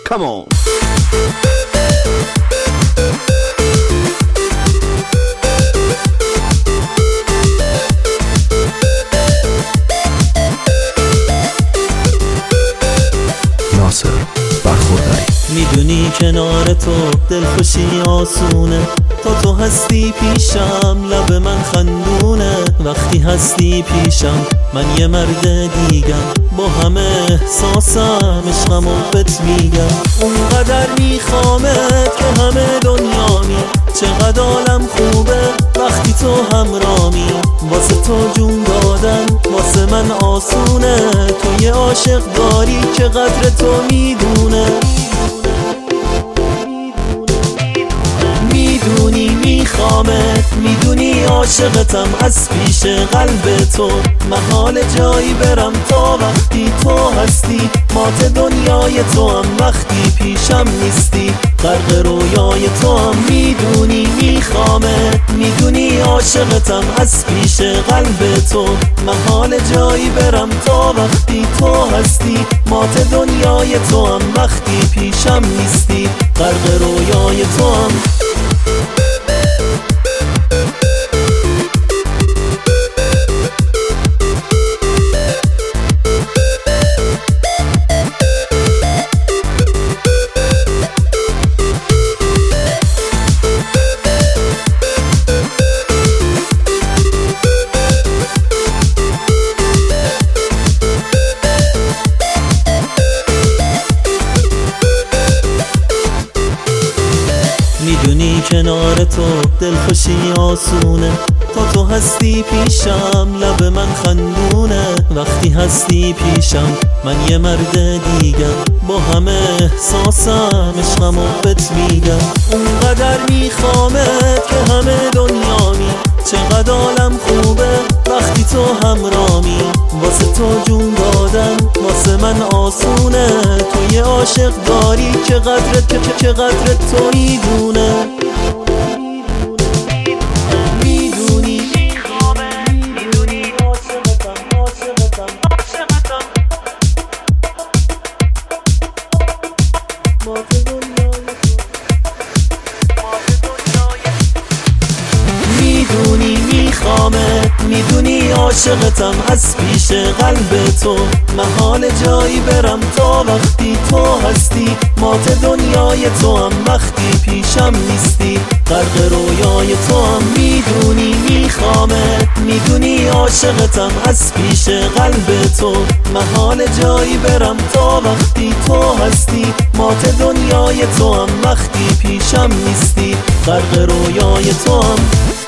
Come on. ناصر برخورداری. میدونی کنار تو دلخوشی آسونه، تا تو هستی پیشم لب من خندونه. وقتی هستی پیشم من یه مرد دیگم، با همه احساسم عشقمو بهت میگم. اونقدر میخوامت که همه دنیامی، چقدر عالم خوبه وقتی تو همرامی. واسه تو جون دادن واسه من آسونه، تو یه عاشق داری که قدر تو میدونه. میدونی میخوامت، میدونی عاشقتم از پیش قلب تو. محال جایی برم تا وقتی تو هستی، مات دنیای تو هم وقتی پیشم نیستی. غرق رویای تو هم میدونی میخوامت، میدونی عاشقتم از پیش قلب تو. محال جایی برم تا وقتی تو هستی، مات دنیای تو هم وقتی پیشم نیستی. غرق رویای تو هم. میدونی کنار تو دلخوشی آسونه، تا تو هستی پیشم لب من خندونه. وقتی هستی پیشم من یه مرد دیگم، با همه احساسم عشقمو بهت میگم. اونقدر میخوامت که همه دنیامی، چقدر عالم خوبه وقتی تو همرامی. واسه تو جون دادن واسه من آسونه، تو یه عاشق داری که قدرت تو میدونه. میدونی میدونی عاشقتم میدونی میخوامت، میدونی عاشقتم از پیش قلب تو. محال جایی برم تا وقتی تو هستی، مات دنیای تو هم وقتی پیشم نیستی. غرق رویای تو هم میدونی میخوامت، میدونی عاشقتم از پیش قلب تو. محال جایی برم تا وقتی تو هستی، مات دنیای تو هم وقتی پیشم نیستی. غرق رویای تو هم.